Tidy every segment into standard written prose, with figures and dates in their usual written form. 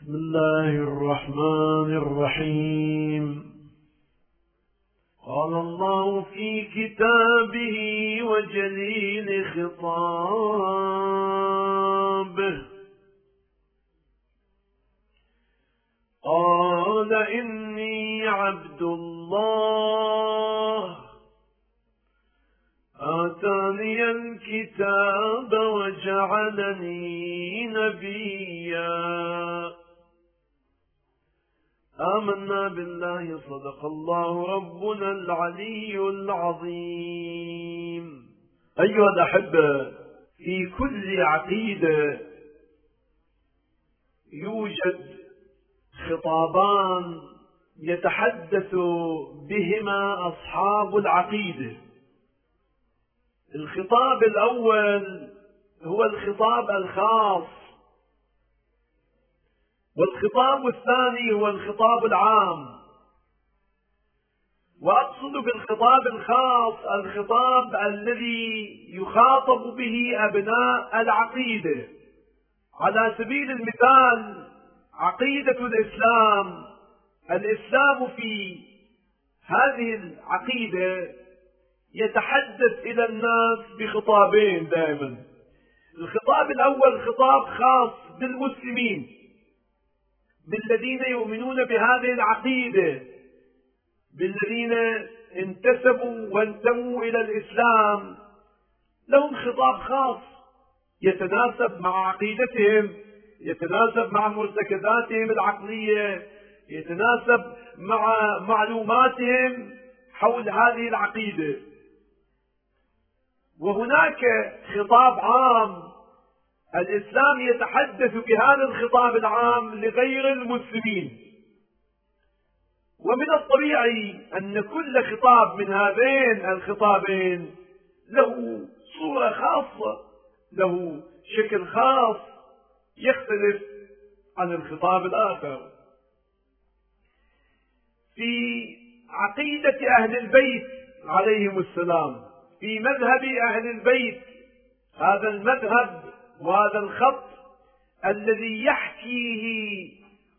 بسم الله الرحمن الرحيم. قال الله في كتابه وجليل خطابه: قال إني عبد الله آتاني الكتاب وجعلني نبيا آمنا بالله صدق الله ربنا العلي العظيم. أيها الأحبة، في كل عقيدة يوجد خطابان يتحدث بهما أصحاب العقيدة. الخطاب الأول هو الخطاب الخاص، والخطاب الثاني هو الخطاب العام. وأقصد بالخطاب الخاص الخطاب الذي يخاطب به أبناء العقيدة. على سبيل المثال عقيدة الإسلام في هذه العقيدة يتحدث إلى الناس بخطابين دائما. الخطاب الأول خطاب خاص بالمسلمين، بالذين يؤمنون بهذه العقيدة، بالذين انتسبوا وانتموا إلى الإسلام، لهم خطاب خاص يتناسب مع عقيدتهم، يتناسب مع مرتكزاتهم العقلية، يتناسب مع معلوماتهم حول هذه العقيدة. وهناك خطاب عام، الإسلام يتحدث بهذا الخطاب العام لغير المسلمين. ومن الطبيعي أن كل خطاب من هذين الخطابين له صورة خاصة، له شكل خاص يختلف عن الخطاب الآخر. في عقيدة أهل البيت عليهم السلام، في مذهب أهل البيت، هذا المذهب وهذا الخط الذي يحكيه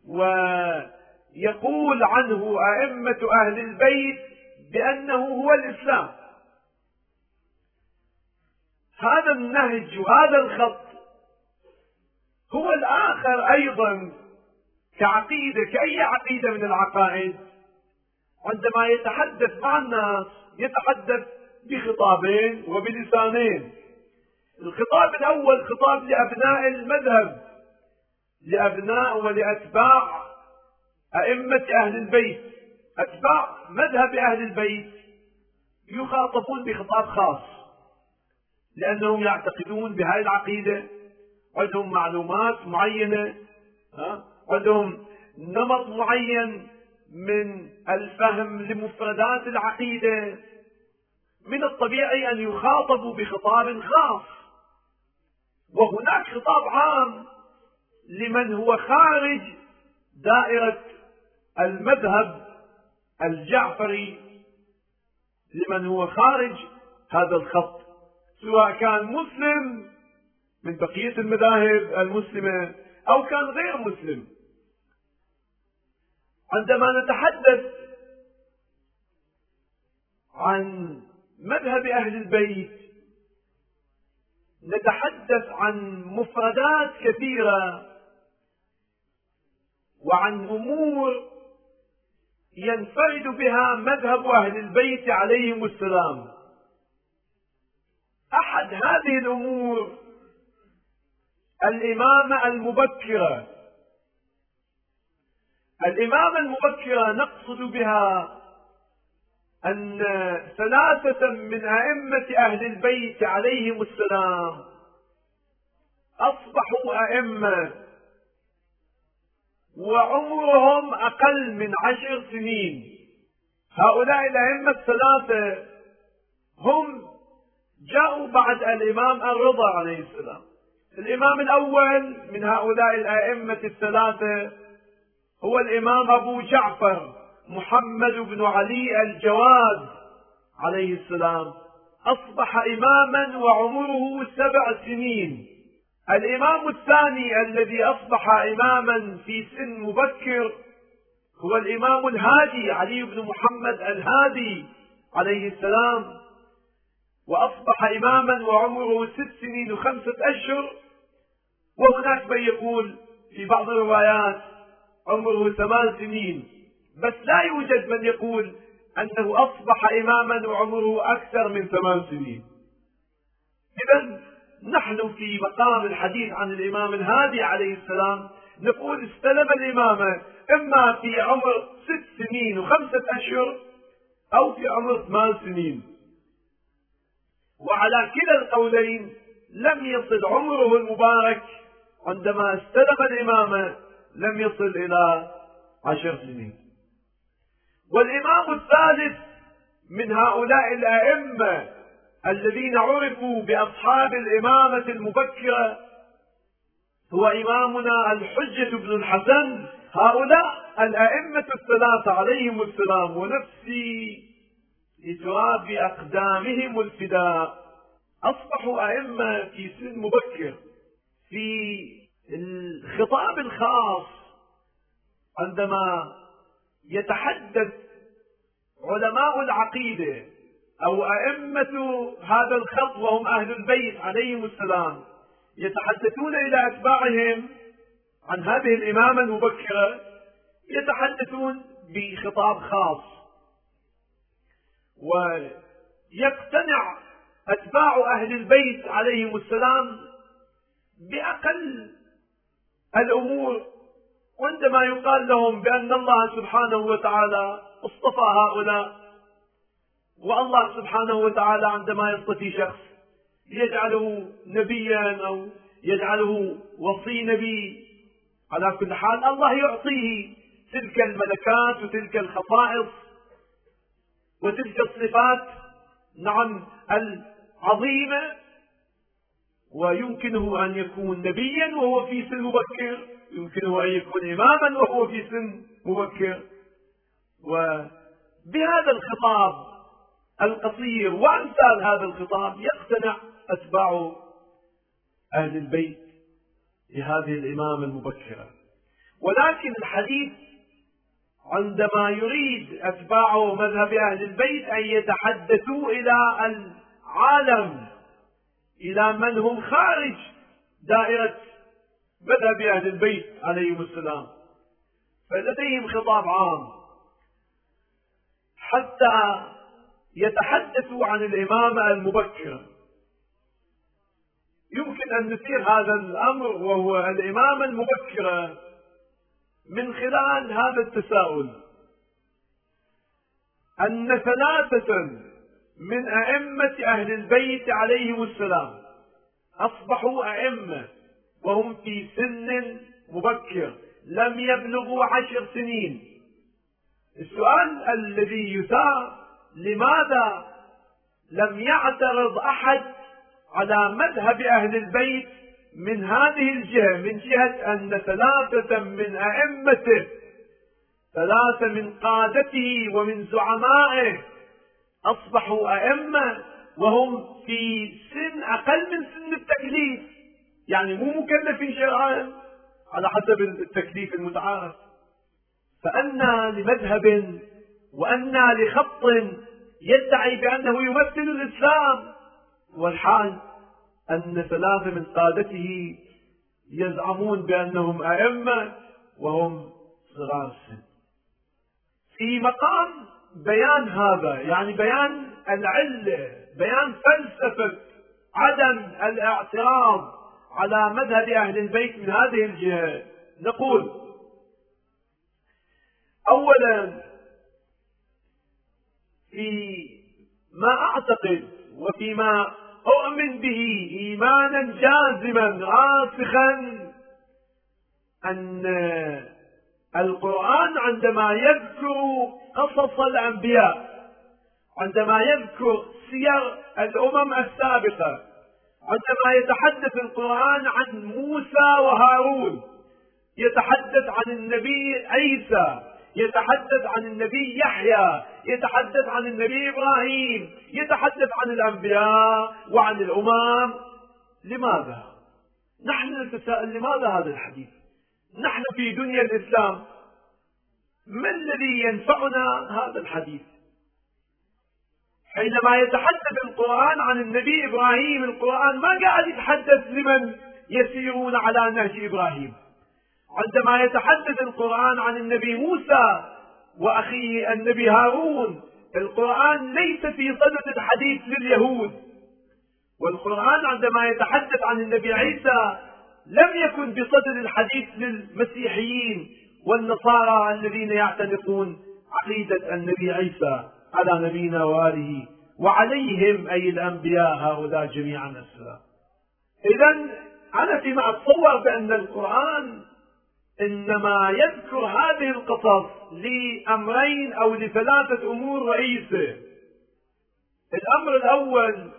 ويقول عنه أئمة أهل البيت بأنه هو الإسلام، هذا النهج وهذا الخط هو الآخر أيضا كعقيدة، كأي عقيدة من العقائد. عندما يتحدث مع الناس يتحدث بخطابين وبلسانين. الخطاب الأول خطاب لأبناء المذهب، لأبناء ولأتباع أئمة أهل البيت. أتباع مذهب أهل البيت يخاطبون بخطاب خاص، لأنهم يعتقدون بهذه العقيدة، عندهم معلومات معينة، عندهم نمط معين من الفهم لمفردات العقيدة. من الطبيعي أن يخاطبوا بخطاب خاص. وهناك خطاب عام لمن هو خارج دائرة المذهب الجعفري، لمن هو خارج هذا الخط، سواء كان مسلم من بقية المذاهب المسلمة أو كان غير مسلم. عندما نتحدث عن مذهب أهل البيت نتحدث عن مفردات كثيرة وعن أمور ينفرد بها مذهب أهل البيت عليهم السلام. أحد هذه الأمور الإمامة المبكرة. الإمامة المبكرة نقصد بها أن ثلاثة من أئمة أهل البيت عليهم السلام أصبحوا أئمة وعمرهم أقل من 10 سنين. هؤلاء الأئمة الثلاثة هم جاءوا بعد الإمام الرضا عليه السلام. الإمام الأول من هؤلاء الأئمة الثلاثة هو الإمام أبو جعفر محمد بن علي الجواد عليه السلام، أصبح إماما وعمره 7 سنين. الإمام الثاني الذي أصبح إماما في سن مبكر هو الإمام الهادي علي بن محمد الهادي عليه السلام، وأصبح إماما وعمره 6 سنين و5 أشهر. وهناك من يقول في بعض الروايات عمره 8 سنين، بس لا يوجد من يقول أنه أصبح إماما وعمره أكثر من 8 سنين. إذن نحن في مقام الحديث عن الإمام الهادي عليه السلام نقول استلم الإمامة إما في عمر 6 سنين و5 أشهر أو في عمر 8 سنين، وعلى كلا القولين لم يصل عمره المبارك عندما استلم الإمامة، لم يصل إلى 10 سنين. والإمام الثالث من هؤلاء الأئمة الذين عرفوا بأصحاب الإمامة المبكرة هو إمامنا الحجة بن الحسن. هؤلاء الأئمة الثلاثة عليهم السلام ونفسي لتراب أقدامهم الفداء أصبحوا أئمة في سن مبكر. في الخطاب الخاص عندما يتحدث علماء العقيدة أو أئمة هذا الخط وهم أهل البيت عليهم السلام يتحدثون إلى أتباعهم عن هذه الإمامة المبكرة، يتحدثون بخطاب خاص، ويقتنع أتباع أهل البيت عليهم السلام بأقل الأمور عندما يقال لهم بأن الله سبحانه وتعالى اصطفى هؤلاء. والله سبحانه وتعالى عندما يصطفي شخص يجعله نبيا أو يجعله وصي نبي، على كل حال الله يعطيه تلك الملكات وتلك الخصائص وتلك الصفات نعم العظيمة، ويمكنه أن يكون نبيا وهو في سن مبكر، يمكنه أن يكون إماما وهو في سن مبكر. وبهذا الخطاب القصير وأمثال هذا الخطاب يقتنع أتباع أهل البيت بهذه الإمامة المبكرة. ولكن الحديث عندما يريد أتباع مذهب أهل البيت أن يتحدثوا إلى العالم، إلى من هم خارج دائرة مذهب أهل البيت عليهم السلام، فلديهم خطاب عام حتى يتحدثوا عن الإمامة المبكرة. يمكن أن نثير هذا الأمر وهو الإمامة المبكرة من خلال هذا التساؤل: أن 3 من أئمة أهل البيت عليهم السلام أصبحوا أئمة وهم في سن مبكر، لم يبلغوا 10 سنين. السؤال الذي يثار: لماذا لم يعترض أحد على مذهب أهل البيت من هذه الجهة، من جهة أن 3 من أئمته، 3 من قادته ومن زعمائه أصبحوا أئمة وهم في سن أقل من سن التكليف، يعني مو مكلفين شرعا على حسب التكليف المتعارف، فأنى لمذهب وأنى لخط يدعي بأنه يمثل الإسلام، والحال أن 3 من قادته يزعمون بأنهم أئمة وهم صغار السن. في مقام بيان هذا، يعني بيان العلة، بيان فلسفة عدم الاعتراض على مذهب أهل البيت من هذه الجهة، نقول: أولا، في ما أعتقد وفيما أؤمن به إيمانا جازما راسخا أن القرآن عندما يذكر قصص الأنبياء، عندما يذكر سير الأمم السابقة، عندما يتحدث القرآن عن موسى وهارون، يتحدث عن النبي عيسى، يتحدث عن النبي يحيى، يتحدث عن النبي إبراهيم، يتحدث عن الأنبياء وعن الأمم. لماذا؟ نحن نتساءل لماذا هذا الحديث؟ نحن في دنيا الإسلام، ما الذي ينفعنا هذا الحديث؟ حينما يتحدث القرآن عن النبي إبراهيم، القرآن ما قاعد يتحدث لمن يسيرون على نهج إبراهيم. عندما يتحدث القرآن عن النبي موسى وأخيه النبي هارون، القرآن ليس في صدد الحديث لليهود. والقرآن عندما يتحدث عن النبي عيسى لم يكن بصدد الحديث للمسيحيين والنصارى الذين يعتنقون عقيدة النبي عيسى على نبينا وآله وعليهم أي الأنبياء هؤلاء جميعا السلام. إذن أنا فيما أتصور بأن القرآن إنما يذكر هذه القصص لأمرين أو لثلاثة أمور رئيسة. الأمر الأول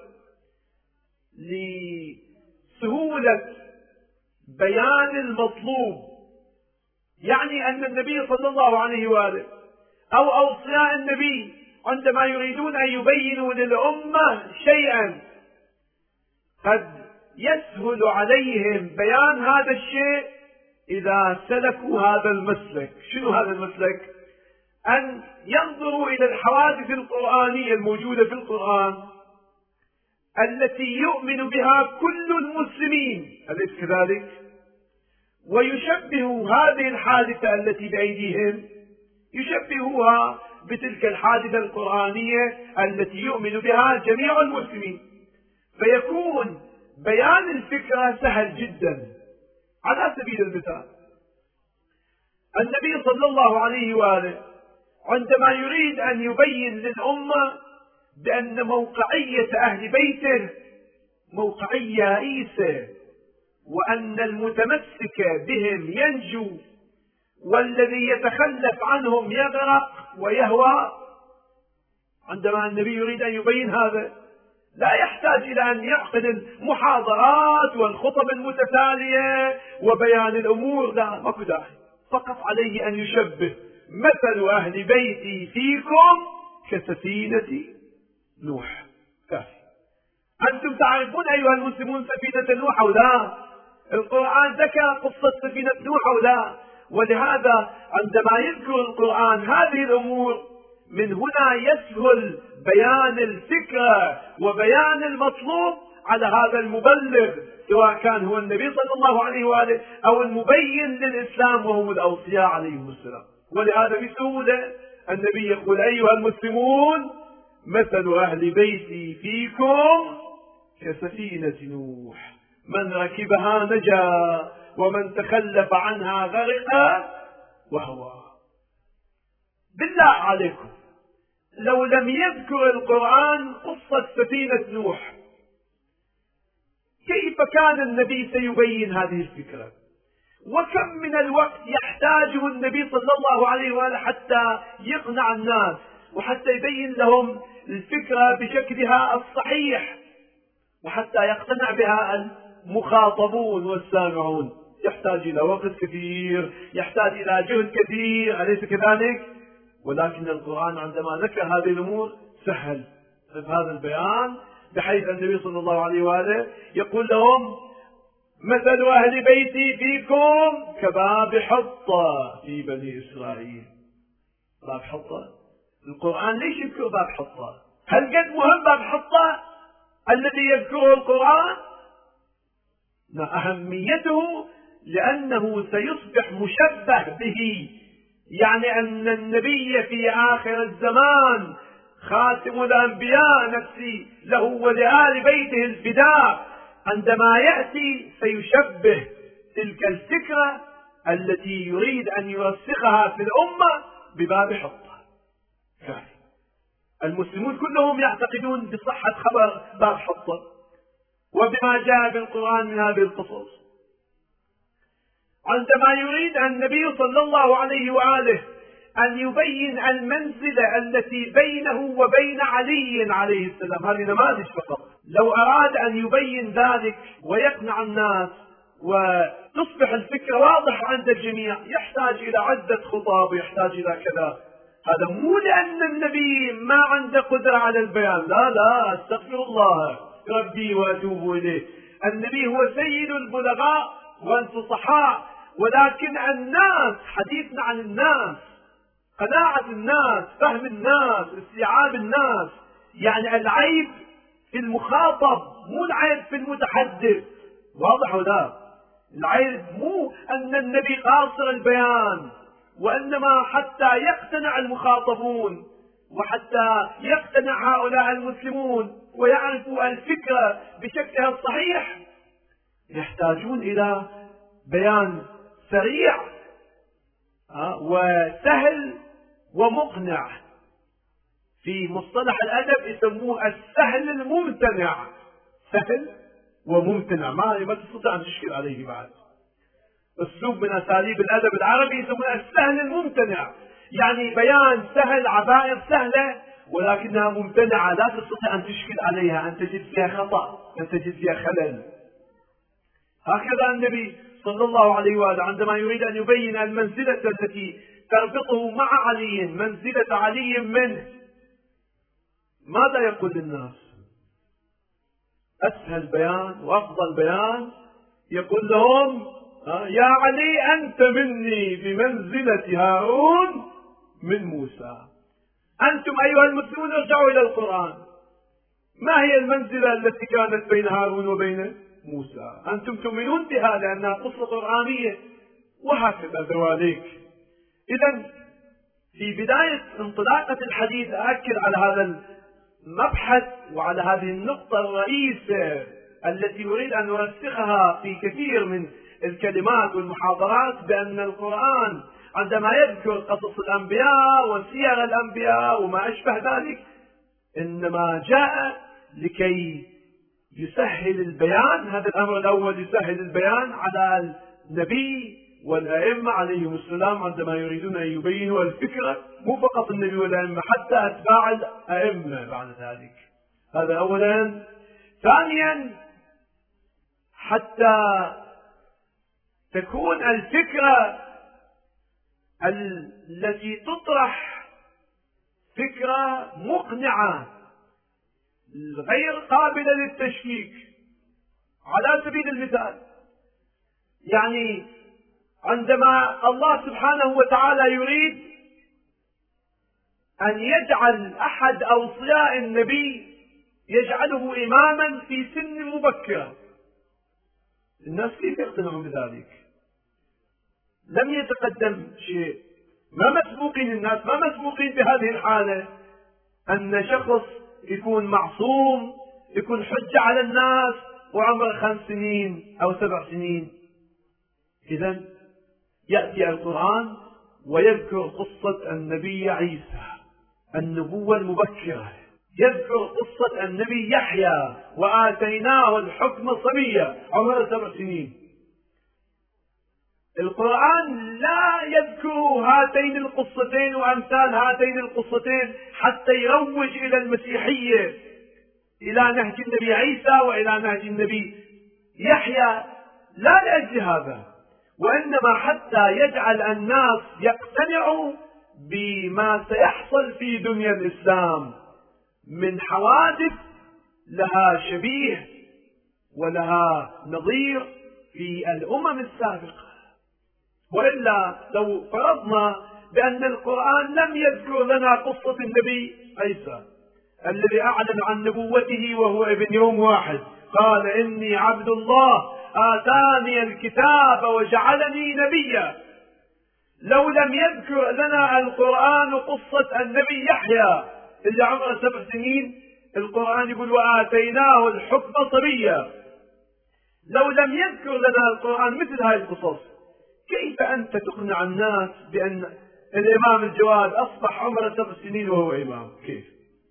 لسهولة بيان المطلوب، يعني أن النبي صلى الله عليه وآله أو أوصياء النبي عندما يريدون أن يبينوا للأمة شيئا قد يسهل عليهم بيان هذا الشيء إذا سلكوا هذا المسلك. شنو هذا المسلك؟ أن ينظروا إلى الحوادث القرآنية الموجودة في القرآن التي يؤمن بها كل المسلمين، أليس كذلك؟ ويشبهوا هذه الحادثة التي بأيديهم، يشبهوها بتلك الحادثة القرآنية التي يؤمن بها جميع المسلمين، فيكون بيان الفكرة سهل جدا. على سبيل المثال، النبي صلى الله عليه وآله عندما يريد أن يبين للأمة بأن موقعية أهل بيته موقعية رئيسة، وأن المتمسك بهم ينجو والذي يتخلف عنهم يغرق ويهوى، عندما النبي يريد أن يبين هذا لا يحتاج إلى أن يعقد المحاضرات والخطب المتتالية وبيان الأمور، لا، ماكو داعي، فقط عليه أن يشبه: مثل أهل بيتي فيكم كسفينة نوح. كافي. أنتم تعرفون أيها المسلمون سفينة نوح أو لا؟ القرآن ذكر قصة سفينة نوح أو لا؟ ولهذا عندما يذكر القرآن هذه الأمور من هنا يسهل بيان الفكرة وبيان المطلوب على هذا المبلغ، سواء كان هو النبي صلى الله عليه وآله أو المبين للإسلام وهم الأوصياء عليهم السلام. ولهذا بسهولة النبي يقول: أيها المسلمون، مثل أهل بيتي فيكم كسفينة نوح، من ركبها نجا ومن تخلف عنها غرق وهوى. بالله عليكم، لو لم يذكر القرآن قصة سفينة نوح، كيف كان النبي سيبين هذه الفكرة؟ وكم من الوقت يحتاجه النبي صلى الله عليه وآله حتى يقنع الناس وحتى يبين لهم الفكرة بشكلها الصحيح وحتى يقتنع بها المخاطبون والسامعون. يحتاج إلى وقت كثير، يحتاج إلى جهد كثير، أليس كذلك؟ ولكن القرآن عندما ذكر هذه الأمور سهل هذا البيان، بحيث النبي صلى الله عليه وآله يقول لهم: مثل أهل بيتي فيكم كباب حطة في بني إسرائيل. باب حطة؟ القرآن ليش يذكر باب حطة؟ هل قد مهم باب حطة الذي يذكره القرآن؟ أهميته لأنه سيصبح مشبه به، يعني أن النبي في آخر الزمان خاتم الأنبياء نفسي له ولآل بيته الفداء، عندما يأتي سيشبه تلك الفكرة التي يريد أن يرسخها في الأمة بباب حطة. المسلمون كلهم يعتقدون بصحة خبر باب حطة وبما جاء بالقرآن من هذه القصص. عندما يريد النبي صلى الله عليه وآله أن يبين المنزلة التي بينه وبين علي عليه السلام، هذه نماذج فقط، لو أراد أن يبين ذلك ويقنع الناس وتصبح الفكرة واضحة عند الجميع يحتاج إلى عدة خطاب، يحتاج إلى كذا. هذا مو لأن النبي ما عنده قدرة على البيان، لا لا، استغفر الله ربي وأتوب إليه. النبي هو سيد البلغاء والفصحاء، ولكن الناس، حديثنا عن الناس، قناعة الناس، فهم الناس، استيعاب الناس. يعني العيب في المخاطب، مو العيب في المتحدث. واضح ولا؟ العيب مو أن النبي قاصر البيان، وإنما حتى يقتنع المخاطبون، وحتى يقتنع هؤلاء المسلمون ويعرفوا الفكرة بشكلها الصحيح، يحتاجون إلى بيان سريع وسهل ومقنع. في مصطلح الأدب يسموه السهل الممتنع. سهل وممتنع، ما تستطيع أن تشكل عليه بعد. أسلوب من أساليب الأدب العربي يسمونه السهل الممتنع، يعني بيان سهل، عبائر سهلة ولكنها ممتنعة، لا تستطيع أن تشكل عليها، أن تجد فيها خطأ، أن تجد فيها خلل. هكذا النبي صلى الله عليه وآله عندما يريد أن يبين المنزلة التي تربطه مع علي، منزلة علي منه، ماذا يقول للناس؟ أسهل بيان وأفضل بيان، يقول لهم: يا علي أنت مني بمنزلة هارون من موسى. أنتم أيها المسلمون ارجعوا إلى القرآن، ما هي المنزلة التي كانت بين هارون وبين موسى؟ أنتم تؤمنون بها لأنها قصة قرآنية، وهكذا ذلك. إذن في بداية انطلاقة الحديث أأكد على هذا المبحث وعلى هذه النقطة الرئيسة التي أريد أن أرسخها في كثير من الكلمات والمحاضرات، بأن القرآن عندما يذكر قصص الأنبياء وسير الأنبياء وما أشبه ذلك، إنما جاء لكي يسهل البيان. هذا الأمر الأول، يسهل البيان على النبي والأئمة عليهم السلام عندما يريدون أن يبينوا الفكرة، مو فقط النبي والأئمة، حتى أتباع الأئمة بعد ذلك. هذا أولا. ثانيا، حتى تكون الفكرة التي تطرح فكرة مقنعة غير قابلة للتشكيك. على سبيل المثال، يعني عندما الله سبحانه وتعالى يريد أن يجعل أحد أوصياء النبي، يجعله إماما في سن مبكرة، الناس كيف يقتنعون بذلك؟ لم يتقدم شيء، ما مسبوقين الناس، ما مسبوقين بهذه الحالة أن شخص يكون معصوم، يكون حجة على الناس وعمره 5 سنين أو 7 سنين. إذن يأتي القرآن ويذكر قصة النبي عيسى، النبوة المبكرة، يذكر قصة النبي يحيى وآتيناه الحكم صبيا عمره 7 سنين. القرآن لا يذكر هاتين القصتين وأمثال هاتين القصتين حتى يروج إلى المسيحية، إلى نهج النبي عيسى وإلى نهج النبي يحيى، لا لأجل هذا، وإنما حتى يجعل الناس يقتنعوا بما سيحصل في دنيا الإسلام من حوادث لها شبيه ولها نظير في الأمم السابقة. وإلا لو فرضنا بأن القرآن لم يذكر لنا قصة النبي عيسى الذي أعلن عن نبوته وهو ابن يوم واحد، قال: إني عبد الله آتاني الكتاب وجعلني نبيا. لو لم يذكر لنا القرآن قصة النبي يحيى اللي عمره 7 سنين، القرآن يقول: وآتيناه الحكم صبيا. لو لم يذكر لنا القرآن مثل هذه القصص، كيف أنت تقنع الناس بأن الإمام الجواد أصبح عمره 7 سنين وهو إمام؟ كيف؟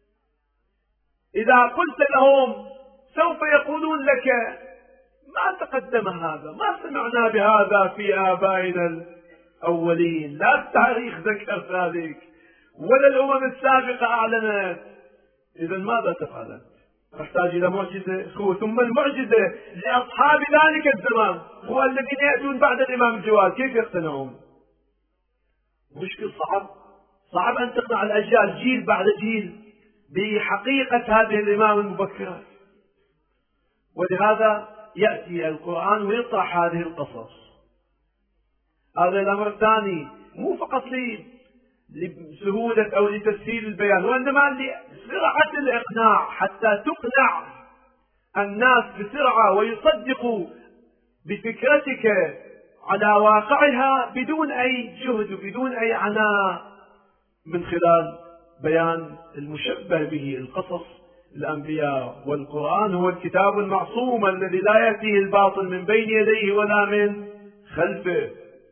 إذا قلت لهم سوف يقولون لك: ما تقدم هذا، ما سمعنا بهذا في آبائنا الأولين، لا التاريخ ذكر ذلك ولا الأمم السابقة أعلنت. إذا ماذا تفعل؟ تحتاج إلى معجزة. ثم المعجزة لأصحاب ذلك الزمان هو الذين يأتون بعد الإمام الجواد، كيف يقتنعون؟ مشكل صعب أن تقنع الأجيال جيل بعد جيل بحقيقة هذه الإمامة المبكرة. ولهذا يأتي القرآن ويطرح هذه القصص. هذا الأمر الثاني مو فقط لسهولة أو لتسهيل البيان، وإنما لسرعة الإقناع، حتى تقنع الناس بسرعة ويصدقوا بفكرتك على واقعها بدون أي جهد وبدون أي عناء، من خلال بيان المشبه به القصص الأنبياء. والقرآن هو الكتاب المعصوم الذي لا يأتيه الباطل من بين يديه ولا من خلفه.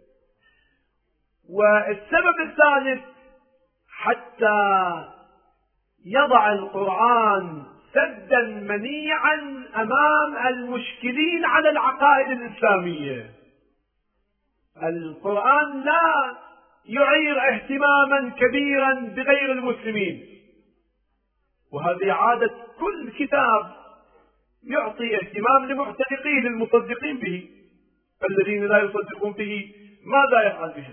والسبب الثالث حتى يضع القرآن سدا منيعا أمام المشكلين على العقائد الإسلامية. القرآن لا يعير اهتماما كبيرا بغير المسلمين، وهذه عادة كل كتاب يعطي اهتمام لمعتنقيه المصدقين به. الذين لا يصدقون به ماذا يفعل بهم؟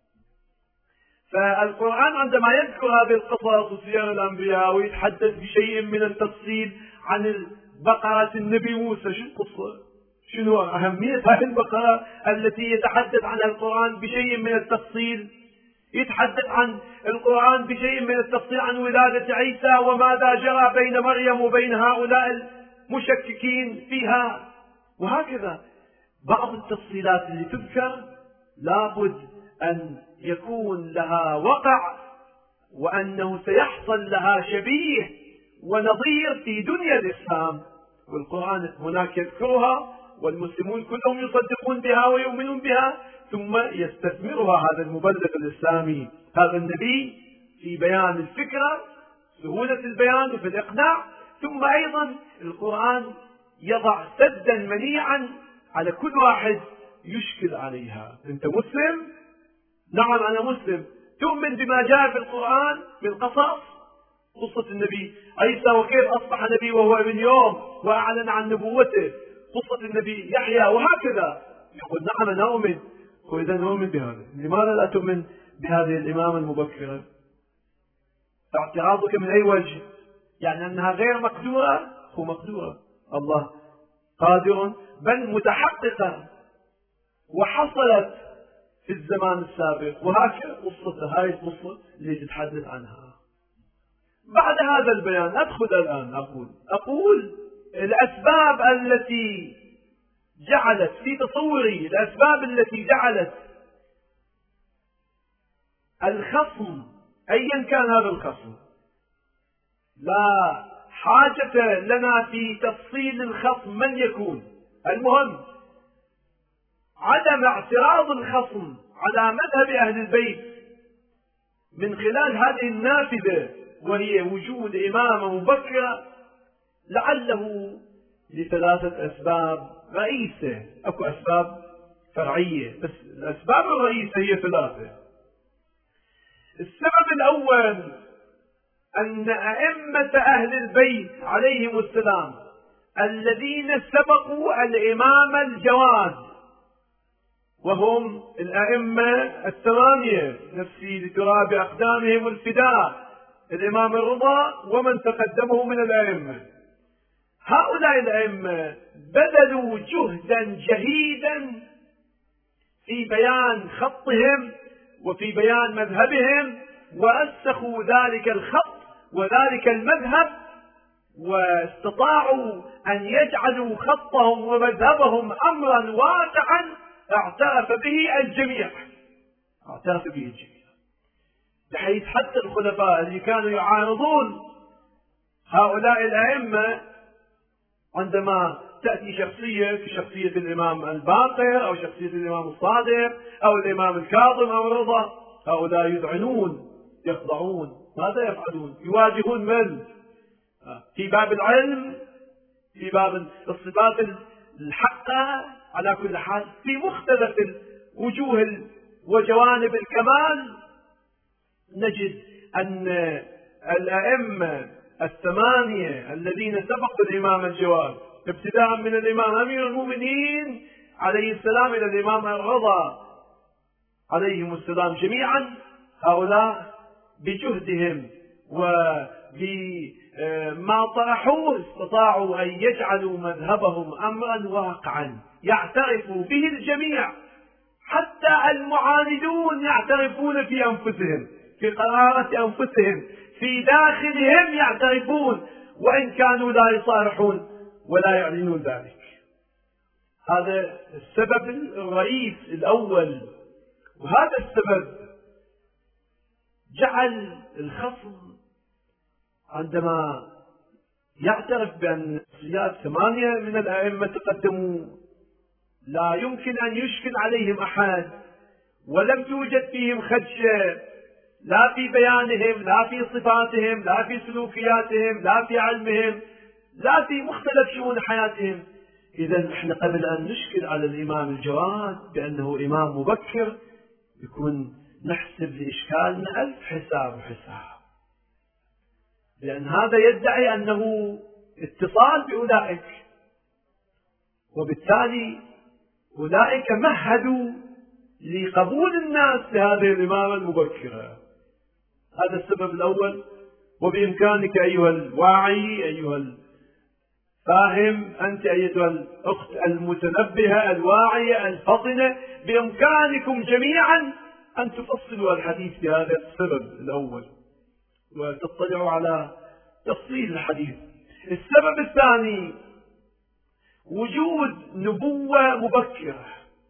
فالقرآن عندما يذكر هذه القصص وسير الأنبياء ويتحدث بشيء من التفصيل عن بقرة النبي موسى، شو القصة؟ شنو أهمية هذه البقرة التي يتحدث عنها القرآن بشيء من التفصيل؟ يتحدث عن القرآن بشيء من التفصيل عن ولادة عيسى وماذا جرى بين مريم وبين هؤلاء المشككين فيها، وهكذا بعض التفصيلات اللي تذكر لابد أن يكون لها وقع، وأنه سيحصل لها شبيه ونظير في دنيا الإسلام، والقرآن هناك يذكرها والمسلمون كلهم يصدقون بها ويؤمنون بها، ثم يستثمرها هذا المبلغ الإسلامي، هذا النبي، في بيان الفكرة، سهولة البيان وفي الإقناع. ثم أيضا القرآن يضع سدا منيعا على كل واحد يشكل عليها. أنت مسلم؟ نعم أنا مسلم. تؤمن بما جاء في القرآن من قصص، قصة النبي عيسى وكيف أصبح نبي وهو ابن يوم وأعلن عن نبوته، قصة النبي يحيى، وهكذا. يقول نعم أنا أؤمن. وإذا نؤمن بهذا، لماذا لا تؤمن بهذه الإمامة المبكرة؟ اعتراضك من أي وجه؟ يعني أنها غير مقدورة؟ هو مقدورة، الله قادر، بل متحققة وحصلت في الزمان السابق، وهكذا قصتها، هاي القصة اللي تتحدث عنها. بعد هذا البيان أدخل الآن أقول الأسباب التي جعلت في تصوري، الأسباب التي جعلت الخصم أيا كان هذا الخصم، لا حاجة لنا في تفصيل الخصم من يكون، المهم عدم اعتراض الخصم على مذهب أهل البيت من خلال هذه النافذة، وهي وجود إمامة مبكرة، لعله لثلاثة أسباب رئيسة. أكو أسباب فرعية، بس الأسباب الرئيسة هي ثلاثة. السبب الأول أن أئمة أهل البيت عليهم السلام الذين سبقوا الإمام الجواد، وهم الأئمة الثمانية، نفسي لتراب أقدامهم الفداء، الإمام الرضا ومن تقدمه من الأئمة، هؤلاء الأئمة بذلوا جهدا جهيدا في بيان خطهم وفي بيان مذهبهم، وأسخوا ذلك الخط وذلك المذهب، واستطاعوا أن يجعلوا خطهم ومذهبهم أمرا واسعا اعترف به الجميع، بحيث حتى الخلفاء اللي كانوا يعارضون هؤلاء الأئمة، عندما تأتي شخصية كشخصية الإمام الباقر أو شخصية الإمام الصادق أو الإمام الكاظم أو الرضا، هؤلاء يذعنون يخضعون. ماذا يفعلون؟ يواجهون من؟ في باب العلم، في باب الصفات الحقة، على كل حال في مختلف وجوه وجوانب الكمال نجد أن الأئمة الثمانية الذين سبقوا الإمام الجواد، ابتداء من الإمام أمير المؤمنين عليه السلام إلى الإمام الرضا عليهم السلام جميعا، هؤلاء بجهدهم وبالتفصيل ما طرحوه استطاعوا أن يجعلوا مذهبهم أمرا واقعا يعترف به الجميع، حتى المعاندون يعترفون في أنفسهم، في قرارة أنفسهم، في داخلهم يعترفون، وإن كانوا لا يصارحون ولا يعلنون ذلك. هذا السبب الرئيس الأول، وهذا السبب جعل الخصم عندما يعترف بأن الشخصيات 8 من الأئمة تقدموا لا يمكن أن يشكل عليهم أحد، ولم توجد فيهم خدشة لا في بيانهم، لا في صفاتهم، لا في سلوكياتهم، لا في علمهم، لا في مختلف شؤون حياتهم. إذا احنا قبل أن نشكل على الإمام الجواد بأنه إمام مبكر يكون نحسب لإشكالنا 1000 حساب وحساب، لأن هذا يدعي أنه اتصال بأولئك، وبالتالي أولئك مهدوا لقبول الناس لهذه الإمامة المبكرة. هذا السبب الأول. وبإمكانك أيها الواعي، أيها الفاهم، أنت أيتها الأخت المتنبهة الواعية الفطنة، بإمكانكم جميعا أن تفصلوا الحديث بهذا السبب الأول وتطلعوا على تفصيل الحديث. السبب الثاني وجود نبوة مبكرة.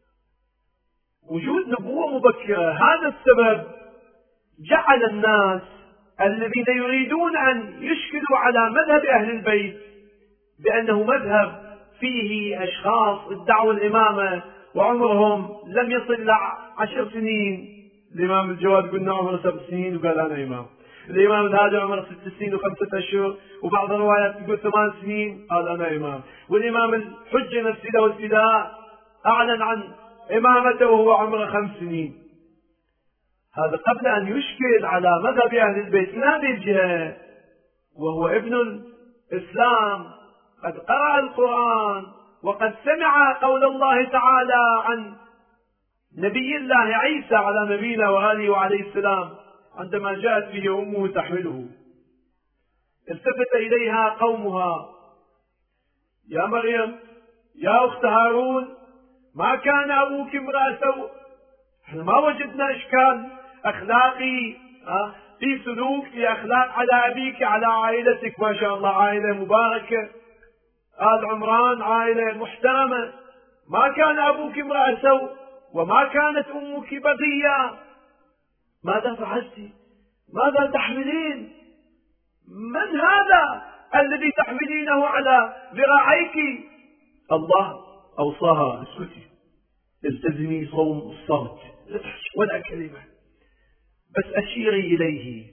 وجود نبوة مبكرة هذا السبب جعل الناس الذين يريدون أن يشكلوا على مذهب أهل البيت بأنه مذهب فيه أشخاص ادعوا الإمامة وعمرهم لم يصل إلى 10 سنين. الإمام الجواد قلنا عمره 7 سنين وقال أنا إمام. الإمام الهادي عمره 6 سنين و5 أشهر، وبعض الروايات تقول 8 سنين قال أنا إمام. والإمام الحجة نفسه والفداء أعلن عن إمامته وهو عمره 5 سنين. هذا قبل أن يشكل على مذهب أهل البيت من هذه الجهة، وهو ابن الإسلام قد قرأ القرآن وقد سمع قول الله تعالى عن نبي الله عيسى على نبينا وآله وعليه السلام عندما جاءت به أمه تحمله، التفت إليها قومها: يا مريم، يا أخت هارون، ما كان أبوك امرأ سوء. احنا ما وجدنا إشكال أخلاقي في سلوك، في أخلاق على أبيك، على عائلتك، ما شاء الله عائلة مباركة، آل عمران عائلة محترمة. ما كان أبوك امرأ سوء وما كانت أمك بغيا. ماذا فعلت؟ ماذا تحملين؟ من هذا الذي تحملينه على ذراعيك؟ الله أوصاها: اسكتي، التزمي صوم الصمت، لا تحكي ولا كلمة، بس أشيري إليه.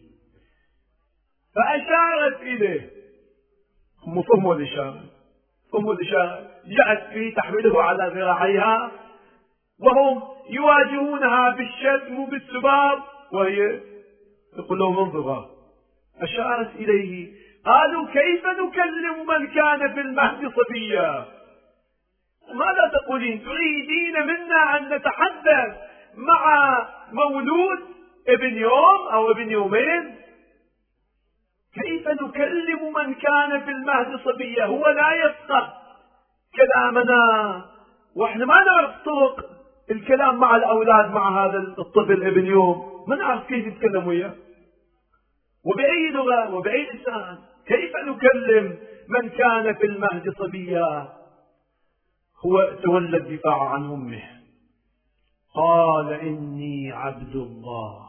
فأشارت إليه. هم فهموا الإشارة، فهموا الإشارة. جاءت فيه تحمله على ذراعيها وهم يواجهونها بالشتم وبالسباب، وهي تقول لهم: انظروا. أشارت إليه. قالوا: كيف نكلم من كان في المهد صبيا؟ ماذا تقولين؟ تريدين منا أن نتحدث مع مولود ابن يوم أو ابن يومين؟ كيف نكلم من كان في المهد صبيا؟ هو لا يفقه كلامنا، واحنا ما نعرف طرق الكلام مع الأولاد، مع هذا الطفل ابن يوم ما نعرف كيف يتكلم وياه وبأي لغة وبأي لسان. كيف نكلم من كان في المهد صبيا؟ هو تولى الدفاع عن أمه. قال: إني عبد الله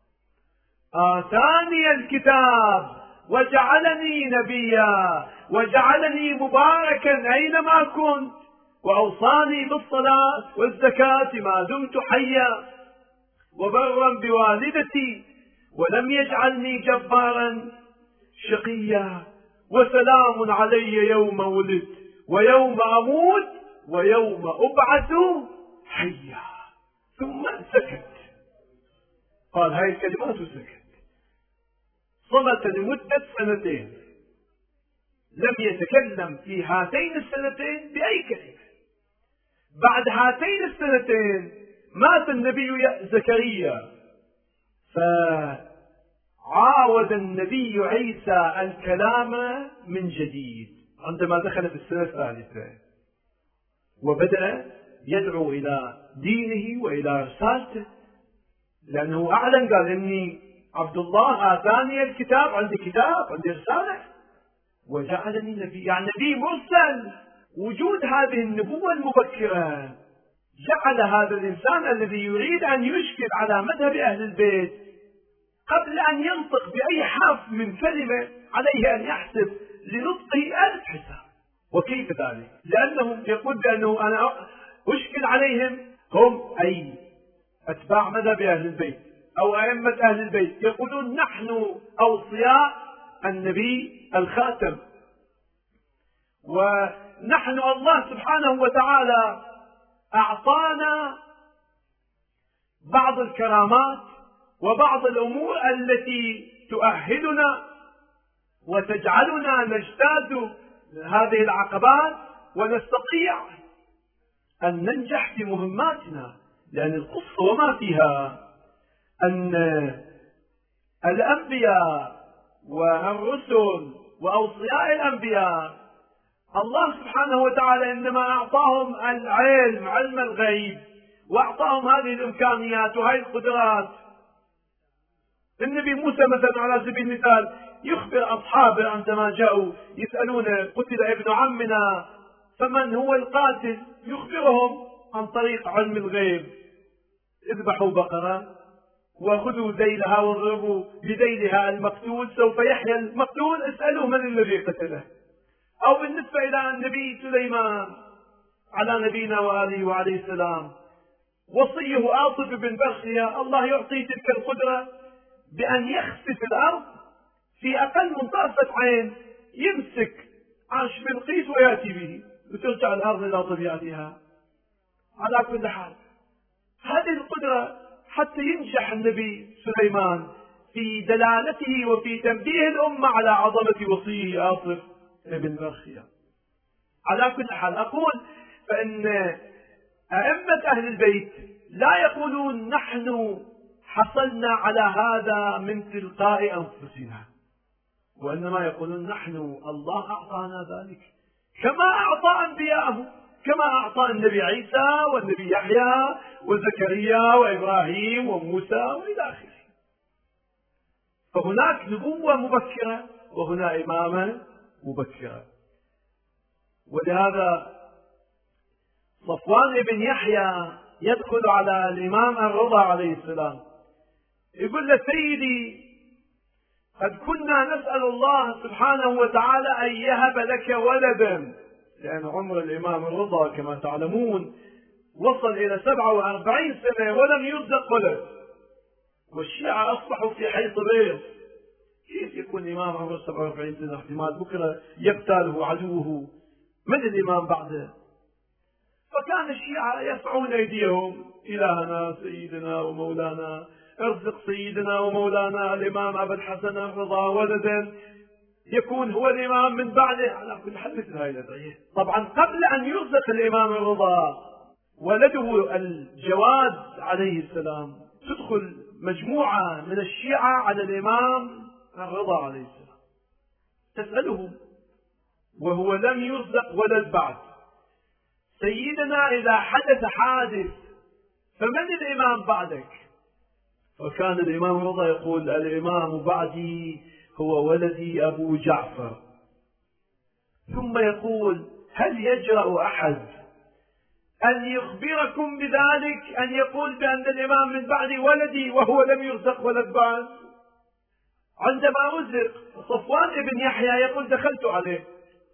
آتاني الكتاب وجعلني نبيا وجعلني مباركا أينما كنت وأوصاني بالصلاة والزكاة ما دمت حيا وبرا بوالدتي ولم يجعلني جبارا شقيا وسلام علي يوم ولدت ويوم أموت ويوم أبعث حيا. ثم سكت. قال هاي الكلمات وسكت. صمت لمدة 2 سنين، لم يتكلم في هاتين السنتين بأي كلمة. بعد هاتين السنتين مات النبي زكريا، عاود النبي عيسى الكلام من جديد عندما دخل في السنة الثالثة، وبدأ يدعو إلى دينه وإلى رسالته، لأنه أعلن قال إني عبد الله آتاني الكتاب، عندي كتاب، عندي رسالة وجعلني نبي، يعني نبي مرسل. وجود هذه النبوة المبكرة جعل هذا الإنسان الذي يريد أن يشكل على مذهب أهل البيت قبل أن ينطق بأي حرف من كلمة عليه أن يحسب لنطقه 1000 حساب. وكيف ذلك؟ لأنه يقول بأنه أنا أشكل عليهم هم أي أتباع مذهب أهل البيت أو أئمة أهل البيت، يقولون نحن أوصياء النبي الخاتم، ونحن الله سبحانه وتعالى أعطانا بعض الكرامات وبعض الأمور التي تؤهلنا وتجعلنا نجتاز هذه العقبات ونستطيع أن ننجح في مهماتنا. لأن القصة وما فيها أن الأنبياء والرسل وأوصياء الأنبياء الله سبحانه وتعالى إنما أعطاهم العلم، علم الغيب، وأعطاهم هذه الإمكانيات وهذه القدرات. النبي موسى مثلا على سبيل المثال يخبر أصحابه عندما جاءوا يسألونه قتل ابن عمنا فمن هو القاتل، يخبرهم عن طريق علم الغيب: اذبحوا بقرة وخذوا ذيلها واضربوا بذيلها المقتول سوف يحيى المقتول، اسألوا من الذي قتله. أو بالنسبة إلى النبي سليمان على نبينا وآله وعليه السلام، وصيه آصف بن برخية الله يعطيه تلك القدرة بأن يخسف الأرض في أقل من طرفة عين، يمسك عرش بلقيس ويأتي به وترجع الأرض إلى طبيعتها. على كل حال هذه القدرة حتى ينجح النبي سليمان في دلالته وفي تنبيه الأمة على عظمة وصيه آصف بن برخية. على كل حال أقول فإن أئمة أهل البيت لا يقولون نحن حصلنا على هذا من تلقاء أنفسنا، وإنما يقولون نحن الله أعطانا ذلك كما أعطى أنبياءه، كما أعطى النبي عيسى والنبي يحيى وزكريا وإبراهيم وموسى وإلى آخره. فهناك نبوة مبكرة وهنا إمامة مبكرة. ولهذا صفوان بن يحيى يدخل على الإمام الرضا عليه السلام يقول له: سيدي قد كنا نسأل الله سبحانه وتعالى أن يهب لك ولدا، لأن عمر الإمام الرضا كما تعلمون وصل إلى 47 سنة ولم يرزق ولد، والشيعة أصبحوا في حيط بيض. كيف يكون إمام عمره 47 سنة؟ احتمال بكرة يقتله عدوه، من الإمام بعده؟ فكان الشيعة يرفعون أيديهم: إلهنا سيدنا ومولانا ارزق سيدنا ومولانا الإمام أبا الحسن الرضا ولدا يكون هو الإمام من بعده. على كل حال مثل هاي الأدعية. طبعا قبل أن يرزق الإمام الرضا ولده الجواد عليه السلام تدخل مجموعة من الشيعة على الإمام الرضا عليه السلام تسأله وهو لم يرزق ولد بعد: سيدنا إذا حدث حادث فمن الإمام بعدك؟ فكان الإمام الرضا يقول: الإمام بعدي هو ولدي أبو جعفر. ثم يقول: هل يجرأ أحد أن يخبركم بذلك، أن يقول بأن الإمام من بعدي ولدي وهو لم يرزق ولد بعد؟ عندما رزق صفوان بن يحيى يقول: دخلت عليه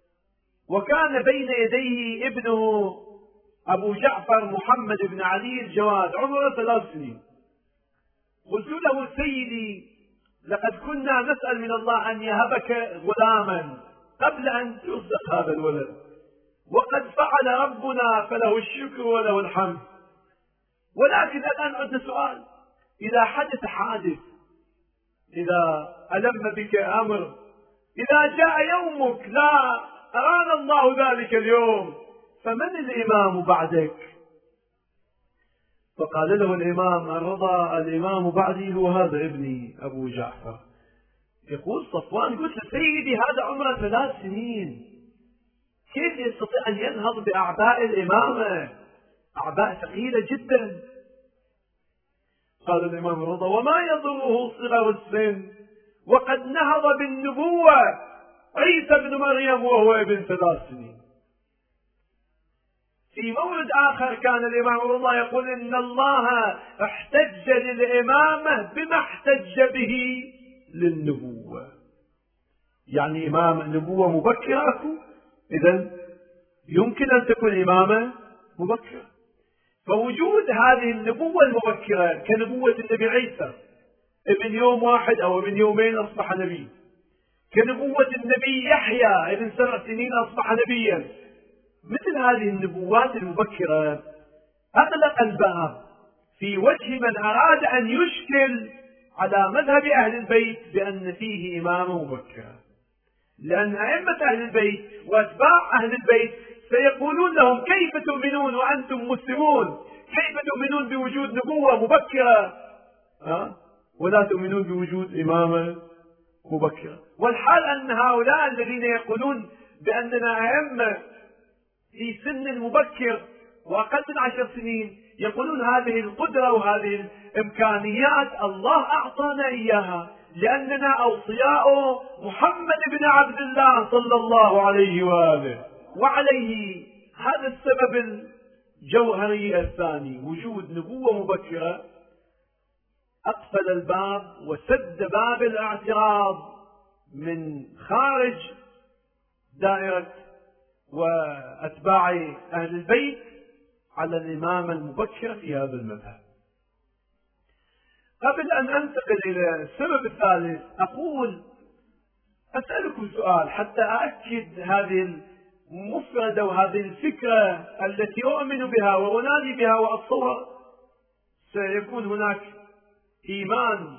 وكان بين يديه ابنه أبو جعفر محمد بن علي الجواد عمره 3 سنين. قلت له: سيدي لقد كنا نسأل من الله أن يهبك غلاما قبل أن ترزق هذا الولد، وقد فعل ربنا فله الشكر وله الحمد. ولكن الآن عندنا سؤال: إذا حدث حادث، إذا ألم بك أمر، إذا جاء يومك لا أرانا الله ذلك اليوم، فمن الإمام بعدك؟ فقال له الإمام الرضا: الإمام بعدي هو هذا ابني أبو جعفر. يقول صفوان: قلت سيدي هذا عمره 3 سنين، كيف يستطيع أن ينهض بأعباء الإمامة؟ أعباء ثقيلة جدا. قال الإمام الرضا: وما يضره صغر السن، وقد نهض بالنبوة عيسى بن مريم وهو ابن 3 سنين. في مورد آخر كان الإمام الرضا يقول: إن الله احتج للإمامة بما احتج به للنبوة. يعني إمام النبوة مبكرة، إذن يمكن أن تكون إمامة مبكرة. فوجود هذه النبوة المبكرة كنبوة النبي عيسى ابن يوم واحد أو ابن يومين أصبح نبي، كنبوة النبي يحيى ابن 7 سنين أصبح نبيا، مثل هذه النبوات المبكرة أغلق الباب في وجه من أراد أن يشكل على مذهب أهل البيت بأن فيه إمامة مبكرة، لأن أئمة أهل البيت وأتباع أهل البيت سيقولون لهم: كيف تؤمنون وأنتم مسلمون؟ كيف تؤمنون بوجود نبوة مبكرة ولا تؤمنون بوجود إمامة مبكرة؟ والحال أن هؤلاء الذين يقولون بأننا أئمة في سن مبكر وأقل من 10 سنين يقولون هذه القدرة وهذه الإمكانيات الله أعطانا إياها لأننا أوصياء محمد بن عبد الله صلى الله عليه وآله. وعليه هذا السبب الجوهري الثاني، وجود نبوة مبكرة أقفل الباب وسد باب الاعتراض من خارج دائرة وأتباع أهل البيت على الإمامة المبكرة في هذا المذهب. قبل أن أنتقل إلى السبب الثالث أسألكم سؤال حتى أؤكد هذه المفردة وهذه الفكرة التي أؤمن بها وأنادي بها وأتصور سيكون هناك إيمان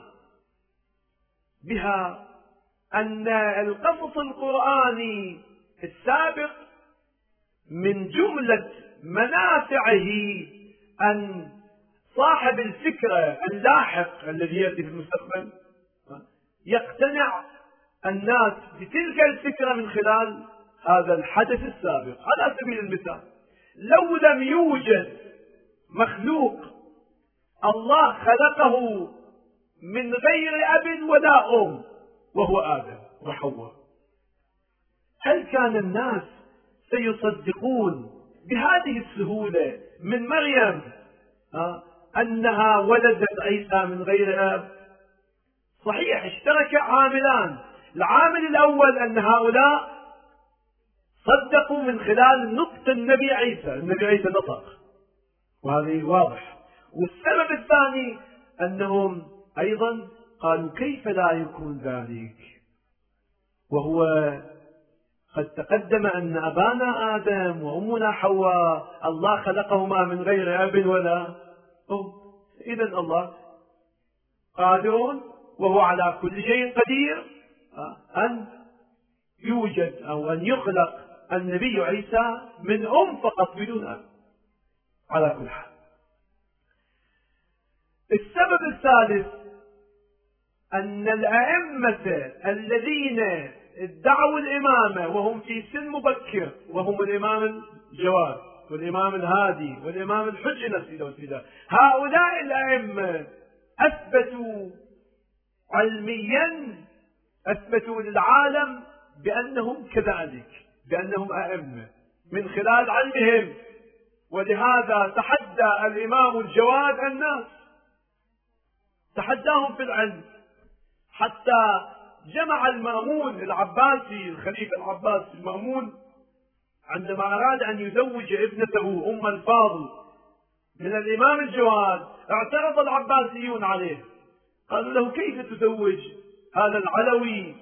بها، أن القصص القرآني السابق من جملة منافعه أن صاحب الفكرة اللاحق الذي يأتي في المستقبل يقتنع الناس بتلك الفكرة من خلال هذا الحدث السابق. على سبيل المثال، لو لم يوجد مخلوق الله خلقه من غير أب ولا أم وهو آدم وحواء، هل كان الناس سيصدقون بهذه السهولة من مريم أنها ولدت عيسى من غير أب؟ صحيح اشترك عاملان، العامل الأول أن هؤلاء صدقوا من خلال نطق النبي عيسى نطق، وهذه واضح. والسبب الثاني أنهم أيضا قالوا: كيف لا يكون ذلك وهو قد تقدم أن أبانا آدم وأمنا حواء الله خلقهما من غير أب ولا أم. إذن الله قادر وهو على كل شيء قدير أن يوجد أو أن يخلق النبي عيسى من أم فقط بدون أب. على كل حال، السبب الثالث أن الأئمة الذين ادعوا الإمامة وهم في سن مبكر، وهم الإمام الجواد والإمام الهادي والإمام الحجة نفسه، هؤلاء الأئمة أثبتوا علميا، أثبتوا للعالم بأنهم كذلك، بأنهم أئمة من خلال علمهم. ولهذا تحدى الإمام الجواد الناس، تحداهم في العلم، حتى جمع المأمون العباسي الخليفة العباسي المأمون عندما أراد أن يزوج ابنته أم الفاضل من الإمام الجواد، اعترض العباسيون عليه، قالوا له: كيف تزوج هذا العلوي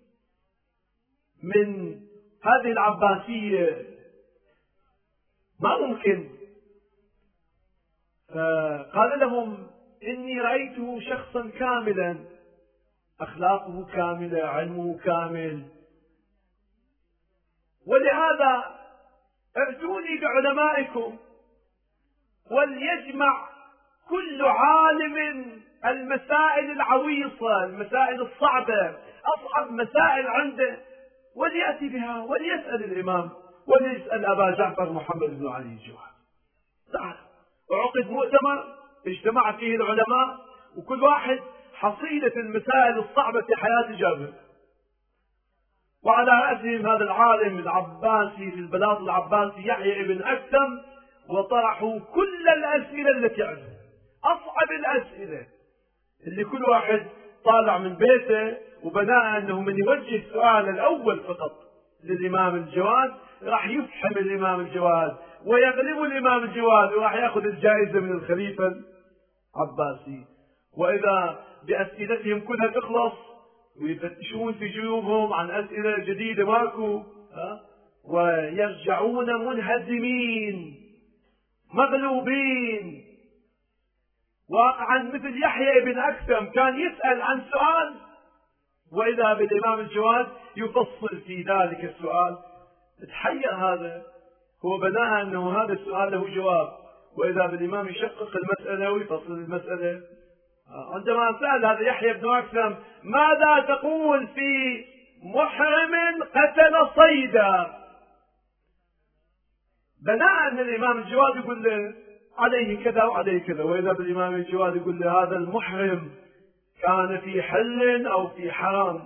من هذه العباسية؟ ما ممكن. فقال لهم: إني رأيته شخصا كاملا، أخلاقه كاملة، علمه كامل، ولهذا ائتوني بعلمائكم وليجمع كل عالم المسائل العويصة، المسائل الصعبة، أصعب مسائل عنده، وليأتي بها وليسأل الإمام، وليسأل أبا جعفر محمد بن علي الجواد. تعال. وعقد مؤتمر اجتمع فيه العلماء، وكل واحد حصيلة المسائل الصعبة في حياة جابر، وعلى رأسهم هذا العالم العباسي في البلاط العباسي يحيى ابن أكثم، وطرحوا كل الأسئلة التي عنده، أصعب الأسئلة اللي كل واحد طالع من بيته وبناء أنه من يوجه السؤال الأول فقط للإمام الجواد راح يفحم الإمام الجواد ويغلب الإمام الجواد وراح يأخذ الجائزة من الخليفة العباسي. وإذا بأسئلتهم كلها تخلص ويفتشون في جيوبهم عن أسئلة جديدة ماكو، ويرجعون منهزمين مغلوبين. واقعا مثل يحيى بن أكثم كان يسأل عن سؤال وإذا بالإمام الجواد يفصل في ذلك السؤال. تحير هذا، هو بناء أنه هذا السؤال له جواب، وإذا بالإمام يشقق المسألة ويفصل المسألة. عندما سأل هذا يحيى بن أكثم ماذا تقول في محرم قتل صيدا، بناء أن الإمام الجواد يقول له عليه كذا وعليه كذا، وإذا بالإمام الجواد يقول له هذا المحرم كان في حل أو في حرام،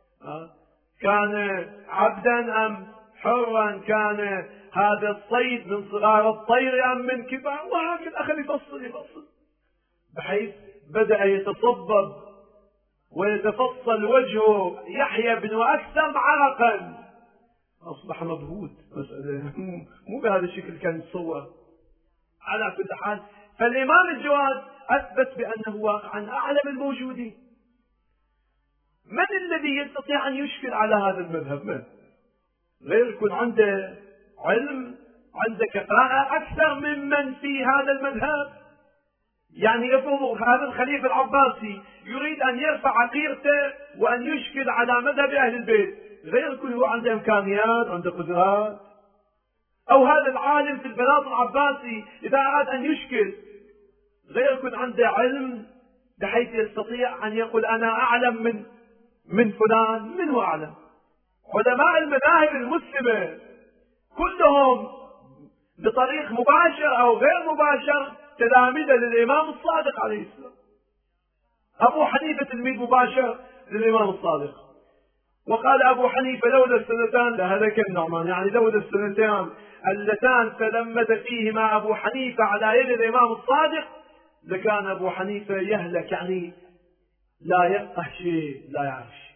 كان عبدا أم حرا، كان هذا الصيد من صغار الطير أم من كبار، وهكذا أخذ يفصل بحيث بدأ يتصبب ويتفصل وجهه يحيى بن أكثم عرقا، أصبح مبهوت. مسألة مو بهذا الشكل كان يتصور. على كل حال فالإمام الجواد أثبت بأنه واقعا أعلم الموجودين. من الذي يستطيع أن يشكل على هذا المذهب؟ من غير يكون عنده علم، عنده كفاءة أكثر ممن في هذا المذهب؟ يعني يفرض هذا الخليفة العباسي يريد أن يرفع عقيرته وأن يشكل على مذهب أهل البيت، غير يكون هو عنده إمكانيات، عنده قدرات. أو هذا العالم في البلاط العباسي إذا أراد أن يشكل غير يكون عنده علم بحيث يستطيع أن يقول أنا أعلم من فلان. من هو أعلم؟ علماء المذاهب المسلمة كلهم بطريق مباشر أو غير مباشر تلاميذ للإمام الصادق عليه السلام. أبو حنيفة تلميذ مباشر للإمام الصادق، وقال أبو حنيفة لولا السنتان لهلك النعمان، يعني لولا السنتان اللتان تلمذ فيهما أبو حنيفة على يد الإمام الصادق لكان أبو حنيفة يهلك، يعني لا يفقه شيء، لا يعرف شيء.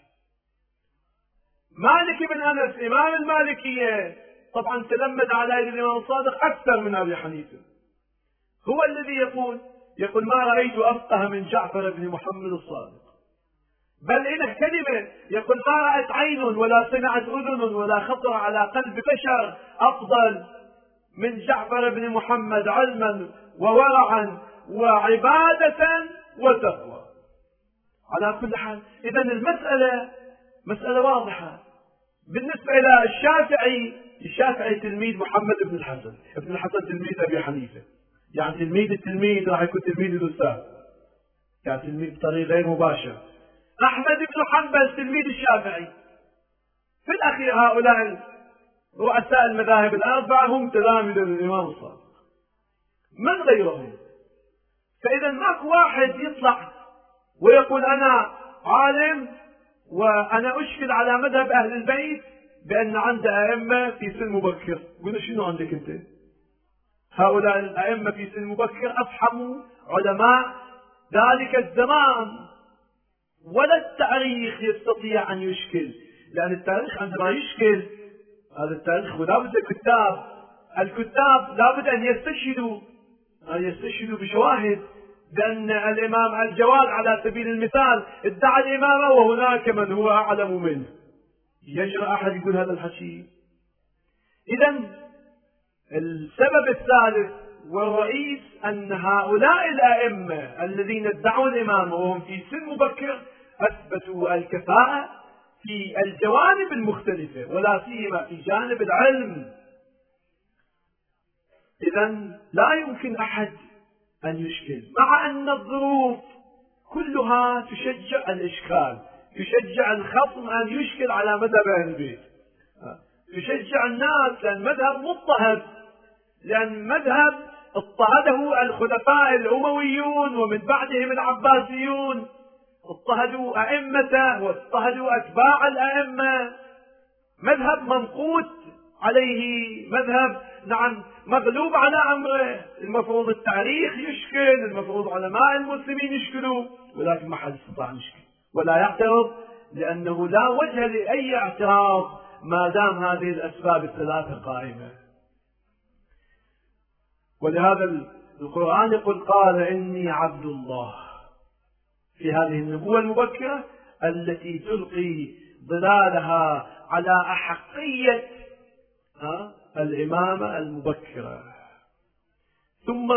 مالك بن أنس إمام المالكية طبعا تلمذ على يد الإمام الصادق أكثر من أبي حنيفة، هو الذي يقول ما رأيت أفقه من جعفر بن محمد الصادق، بل إنه كلمة يقول ما رأت عين ولا سمعت أذن ولا خطر على قلب بشر أفضل من جعفر بن محمد علما وورعا وعبادة وتقوى. على كل حال إذن المسألة مسألة واضحة. بالنسبة إلى الشافعي تلميذ محمد بن الحسن، ابن الحسن تلميذ أبي حنيفة، يعني تلميذ التلميذ راح يكون تلميذ الأستاذ، يعني تلميذ بطريقة غير مباشر. أحمد بن حنبل تلميذ الشافعي. في الأخير هؤلاء رؤساء المذاهب الأربعة هم تلاميذ الإمام الصادق، من غيرهم. فإذا ماكو واحد يطلع ويقول أنا عالم وأنا أشكل على مذهب أهل البيت بأن عنده أئمة في سن مبكر. قلنا شنو عندك أنت؟ هؤلاء الأئمة في سن مبكر أفحموا علماء ذلك الزمان، ولا التاريخ يستطيع أن يشكل، لأن التاريخ عندما يشكل هذا التاريخ ولا بد الكتاب لا بد أن يستشهدوا بشواهد، لأن الإمام الجواد على سبيل المثال ادعى الإمامة وهناك من هو أعلم منه، يجرأ أحد يقول هذا الحكي؟ إذن السبب الثالث والرئيس أن هؤلاء الأئمة الذين ادعوا الإمامة وهم في سن مبكر أثبتوا الكفاءة في الجوانب المختلفة ولا سيما في جانب العلم. إذن لا يمكن أحد أن يشكل، مع أن الظروف كلها تشجع الإشكال، تشجع الخصم أن يشكل على مذهب أهل البيت، تشجع الناس، لأن مذهب مضطهد، لأن مذهب اضطهده الخلفاء الأمويون ومن بعدهم العباسيون، اضطهدوا أئمته واضطهدوا أتباع الأئمة، مذهب منقوط عليه، مذهب نعم مغلوب على أمره، المفروض التاريخ يشكل، المفروض علماء المسلمين يشكلوا، ولكن ما حد استطاع يشكل ولا يعترض، لأنه لا وجه لأي اعتراض ما دام هذه الأسباب الثلاثة قائمة. ولهذا القرآن يقول قال إني عبد الله، في هذه النبوة المبكرة التي تلقي ظلالها على أحقية الإمامة المبكرة. ثم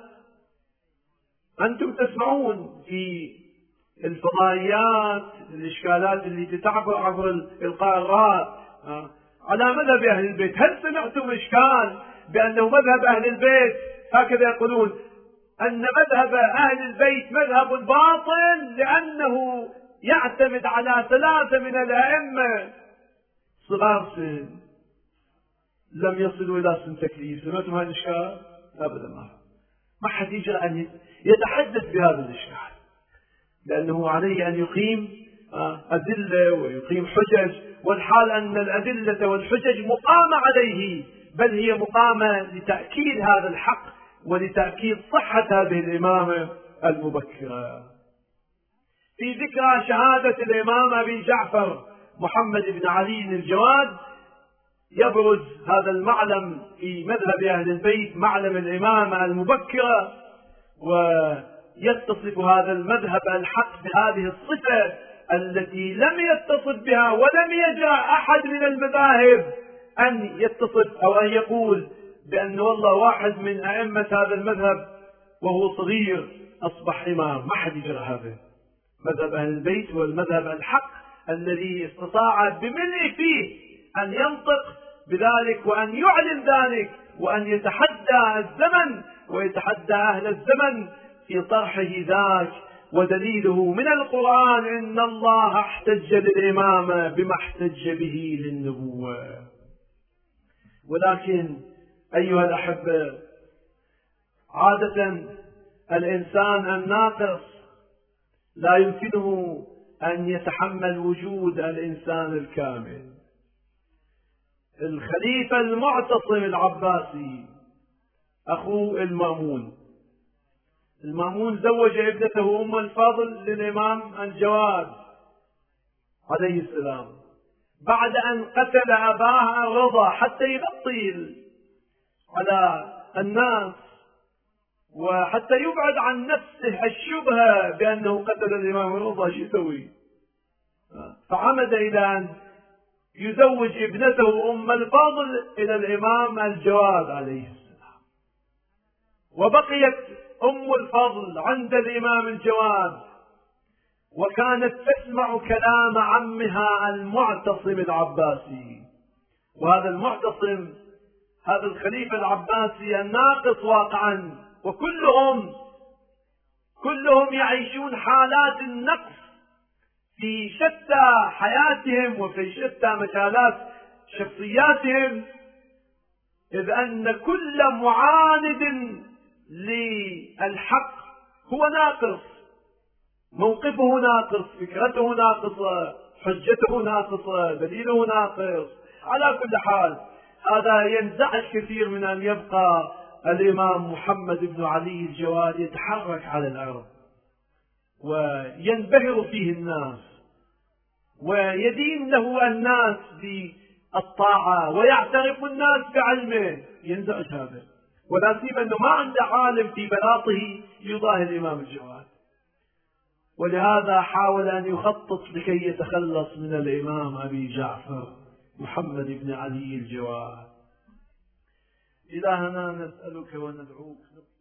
أنتم تسمعون في الفضائيات الإشكالات اللي تعبر عبر إلقاء الرأي على مذهب أهل البيت. هل سمعتم إشكال بأنه مذهب أهل البيت هكذا يقولون أن مذهب أهل البيت مذهب باطل لأنه يعتمد على ثلاثة من الأئمة صغار سن لم يصلوا إلى سن تكليف؟ سمعتم هذا الإشكال؟ أبدا ما حد يجرى أن يتحدث بهذا الإشكال، لأنه عليه أن يقيم أدلة ويقيم حجج، والحال أن الأدلة والحجج مقامة عليه، بل هي مقامة لتأكيد هذا الحق ولتأكيد صحة هذه الإمامة المبكرة. في ذكرى شهادة الإمام أبي جعفر محمد بن علي الجواد يبرز هذا المعلم في مذهب أهل البيت، معلم الإمامة المبكرة، ويتصف هذا المذهب الحق بهذه الصفة التي لم يتصف بها ولم يجرأ أحد من المذاهب أن يتصف أو أن يقول بأن والله واحد من أئمة هذا المذهب وهو صغير أصبح إمام. ما حد يجرأ هذا. مذهب أهل البيت هو المذهب الحق الذي استطاع بملء فيه أن ينطق بذلك وأن يعلن ذلك وأن يتحدى الزمن ويتحدى أهل الزمن في طرحه ذاك. ودليله من القرآن إن الله احتج للإمامة بما احتج به للنبوة. ولكن أيها الأحبة، عادة الإنسان الناقص لا يمكنه أن يتحمل وجود الإنسان الكامل. الخليفة المعتصم العباسي أخوه المأمون زوج ابنته أم الفضل للإمام الجواد عليه السلام بعد أن قتل أباها الرضا حتى يغطي على الناس وحتى يبعد عن نفسه الشبهة بأنه قتل الإمام الرضا. شو يسوي؟ فعمد إلى أن يزوج ابنته أم الفضل إلى الإمام الجواد عليه السلام، وبقيت أم الفضل عند الإمام الجواد، وكانت تسمع كلام عمها المعتصم العباسي. وهذا المعتصم هذا الخليفة العباسي الناقص واقعا، وكلهم يعيشون حالات النقص في شتى حياتهم وفي شتى مجالات شخصياتهم، إذ أن كل معاند للحق هو ناقص، موقفه ناقص، فكرته ناقصة، حجته ناقصة، دليله ناقص. على كل حال هذا ينزعج كثير من أن يبقى الإمام محمد بن علي الجواد يتحرك على الأرض وينبهر فيه الناس ويدين له الناس بالطاعة ويعترف الناس بعلمه. ينزعج هذا، ولا سيما أنه ما عنده عالم في بلاطه يضاهي الإمام الجواد، ولهذا حاول أن يخطط لكي يتخلص من الإمام أبي جعفر محمد بن علي الجواد. إلهنا نسألك وندعوك